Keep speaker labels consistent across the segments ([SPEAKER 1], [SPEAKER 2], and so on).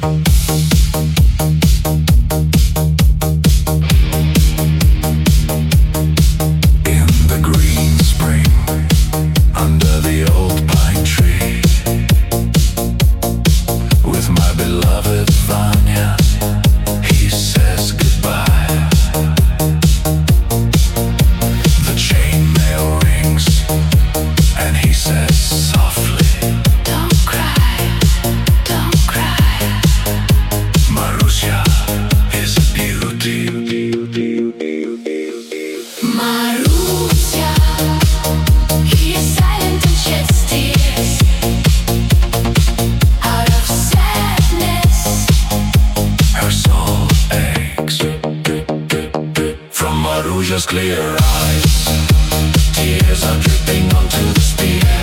[SPEAKER 1] Just clear eyes. Tears are dripping onto the spear.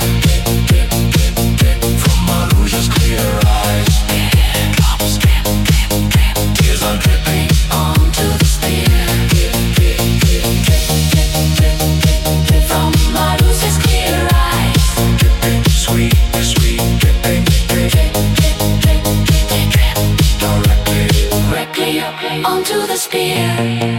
[SPEAKER 1] From Maruja's clear eyes. Drops drip, drip, drip. Tears are dripping onto the spear. From Maruja's clear eyes. Dripping, sweet, sweet, dripping, drip, drip, drip, drip, drip. Directly onto the spear.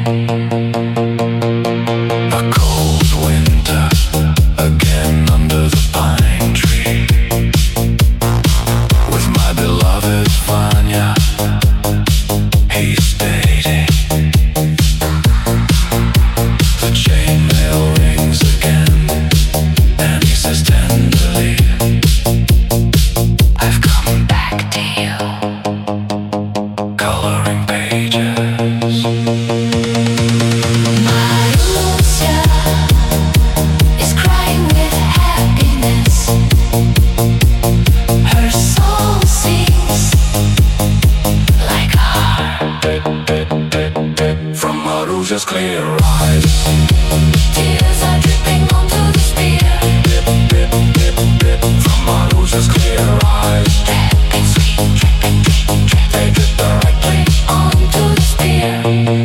[SPEAKER 1] Just clear eyes. Tears are dripping onto the spear. Dip, dip, dip, dip. From Maruja's clear eyes. Dripping sweet, dripping, drip, drip. They drip directly onto the spear.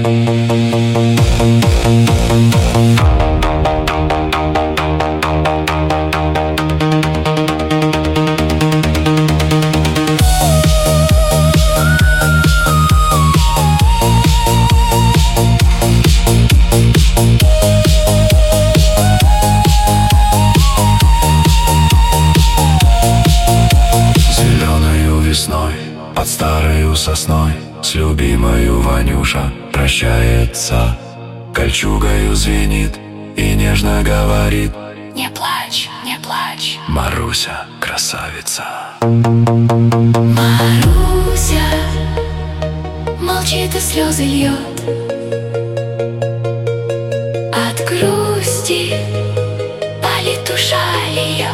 [SPEAKER 2] Под старою сосной с любимою Ванюша прощается. Кольчугою звенит и нежно говорит:
[SPEAKER 1] не плачь, не плачь,
[SPEAKER 2] Маруся, красавица.
[SPEAKER 1] Маруся молчит и слезы льет от грусти, болит душа ее.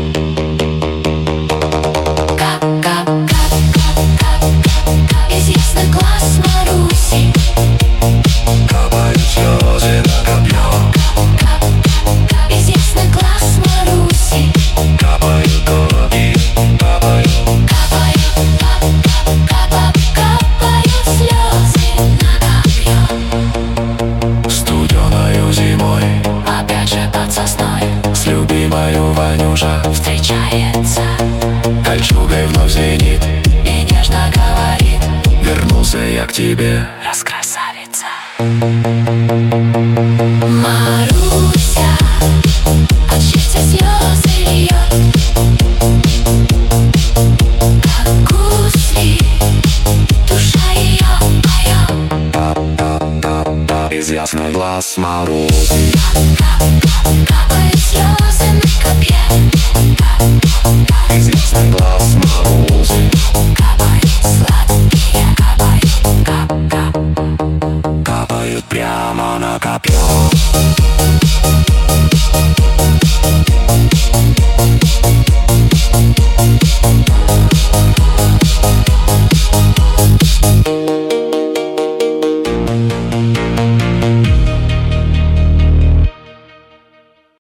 [SPEAKER 1] Из ясных глаз Маруси
[SPEAKER 2] капают слезы на копье.
[SPEAKER 1] Из ясных глаз Маруси
[SPEAKER 2] капают копья, капают.
[SPEAKER 1] Капают слезы на копье.
[SPEAKER 2] Студеною зимой
[SPEAKER 1] Опять же под сосной
[SPEAKER 2] с любимою Ванюша
[SPEAKER 1] встречается.
[SPEAKER 2] Кольчугой вновь звенит
[SPEAKER 1] И нежно говорит:
[SPEAKER 2] вернулся я к тебе,
[SPEAKER 1] раскрасавица. Маруся от счастья слезы льет, как гусли душа ее поет.
[SPEAKER 2] из ясных глаз Маруси
[SPEAKER 1] Капает слезы